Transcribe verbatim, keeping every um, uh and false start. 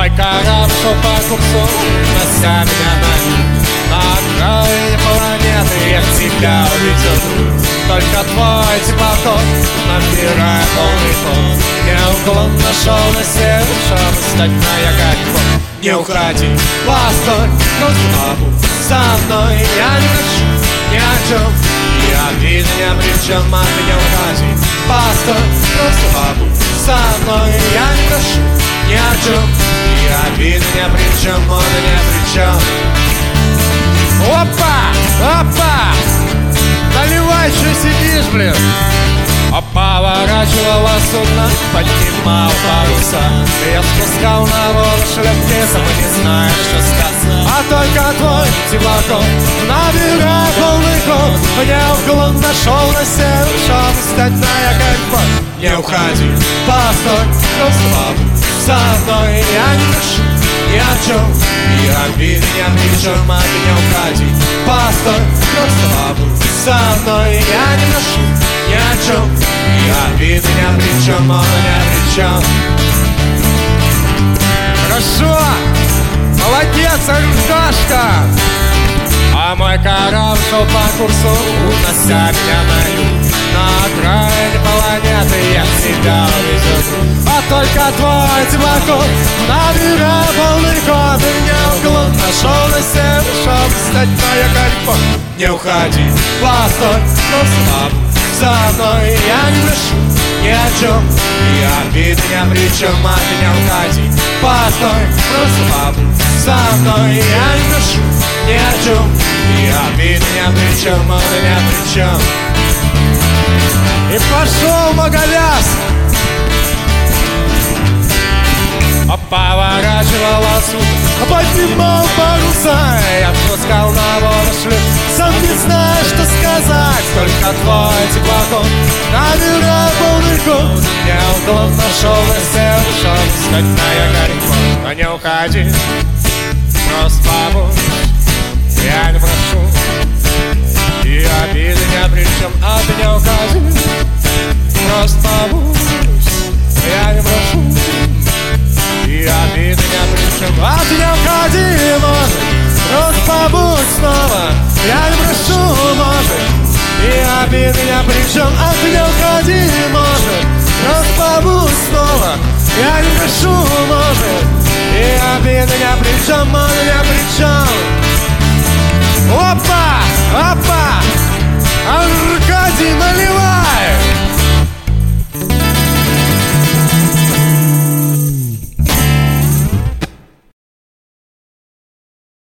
мой корабль шел по курсу, унося меня на юг. На окраине планеты я тебя увидел. Только твой теплоход, набирая полный ход, неуклонно шел на север, чтобы стать на якорь. Не уходи, постой, просто побудь со мной. Я не прошу ни о чем, и обиды ни при чем, а ты не уходи. Постой, просто побудь со мной. Я не прошу ни о чем, и обиды ни при чем, он ни при чем. Опа, опа, наливай, что сидишь, блин. А поворачивала судно, поднимал паруса. Я спускал на воду шлепки, сам не знаешь, что сказать. А только твой теплоход, набирая полный ход, неуклонно шел на север, чтобы стать на якорь. Не уходи, постой, просто побудь со мной. Я не прошу ни о чем, и обиды ни при чем, а ты не уходи. Постой, просто побудь со мной. Я не прошу ни о чем, и обиды ни при чем, он ни при чем. Хорошо, молодец, Арюшкашка. А мой корабль шел по курсу, унося меня на юг. На окраине планеты я тебя увезу. А только твой теплоход, набирая полный ход, и неуклонно шел на север, чтобы стать на якорь. Не уходи, постой, просто побудь со мной. Я не прошу ни о чем, и обиды ни при чем, а ты не уходи. Постой, просто побудь со мной. Я не прошу ни о чем, и обиды ни при чем, он ни при чем. И пошел Магаляс. А поворачивала судно, поднимал паруса. Я отпускал на воду шлюп, сам не знаешь, что сказать. Только твой теплоход, набирая полный ход, неуклонно шел на север, чтобы стать на якорь. Но не уходи, просто побудь. Я не прошу, и обиды ни при чем, а ты не уходи. Просто побудь. Я не прошу, и обиды ни при чем, а ты не уходи, может. Просто побудь снова. Я не прошу, может, и обиды ни при чем, а ты не уходи, может. Просто побудь снова. Я не прошу, может, и обиды ни при чем,